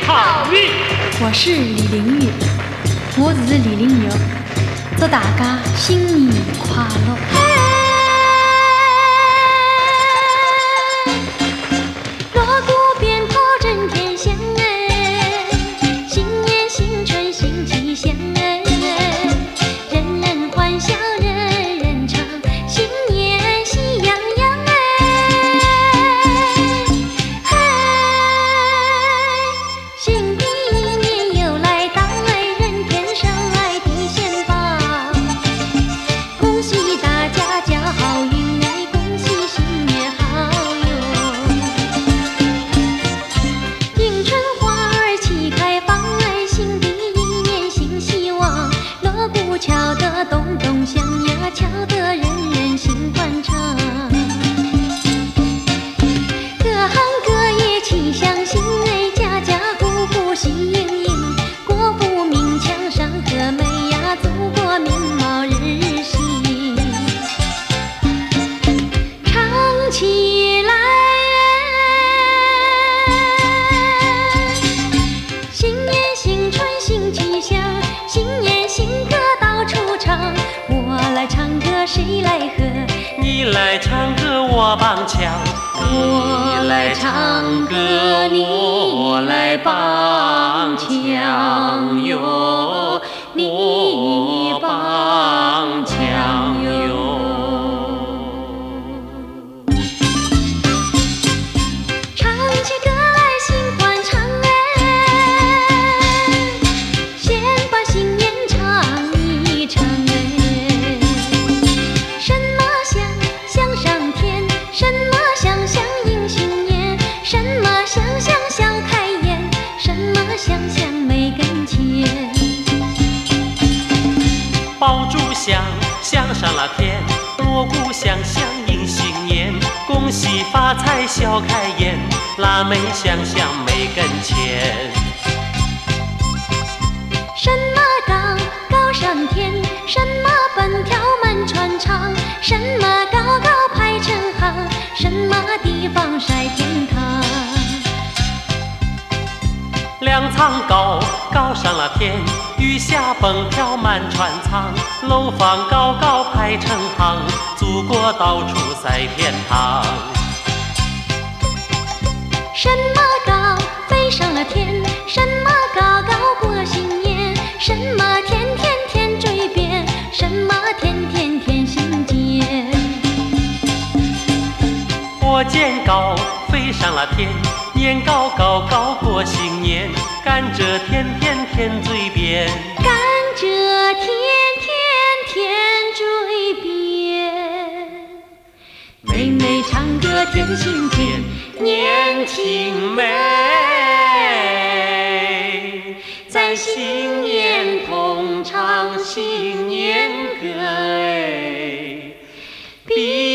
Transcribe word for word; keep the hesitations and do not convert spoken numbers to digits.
好运。 我是李玲玉，我是李玲玉，祝大家新年快乐。锣鼓鞭炮震天响哎，新年新春新气象哎，人人欢笑人人唱，新年喜洋洋哎，嘿，新的一年又来到哎，人天上来地显宝，恭喜大家交好运哎，恭喜新年好哟。迎春花儿齐开放哎，新的一年新希望，锣鼓敲得咚咚响呀，敲得人人心欢畅。各行各业齐相信哎，家家户户喜盈盈，国富民强山河美呀，祖国面貌日新。唱起来，新年新春新气象，新年新歌到处唱。我来唱歌，谁来和？ 你来唱歌，我帮腔； 我来唱歌，你来帮腔哟，你帮腔哟。唱起歌来心欢畅哎，先把新年唱一唱哎。什么香香上天，什么香香迎新年，什么香香笑开颜，什么香香没跟前。 爆竹响，响上了天；锣鼓响响迎新年。恭喜发财笑开颜，腊梅香香没跟前。 什么高高上天，什么奔跳满船长，什么高高排成行，什么地方晒天堂。 粮仓高高上了天，雨下蹦跳满船舱。楼房高高排成行，祖国到处晒天堂。 什么高飞上了天，什么高高过新年，什么天天天追边，什么天天天心间。 火箭高飞上了天，年糕高高过新年。甘蔗甜甜甜嘴边， 甘蔗甜甜甜嘴边。妹妹唱歌甜心甜，年轻美，在新年同唱新年歌哎。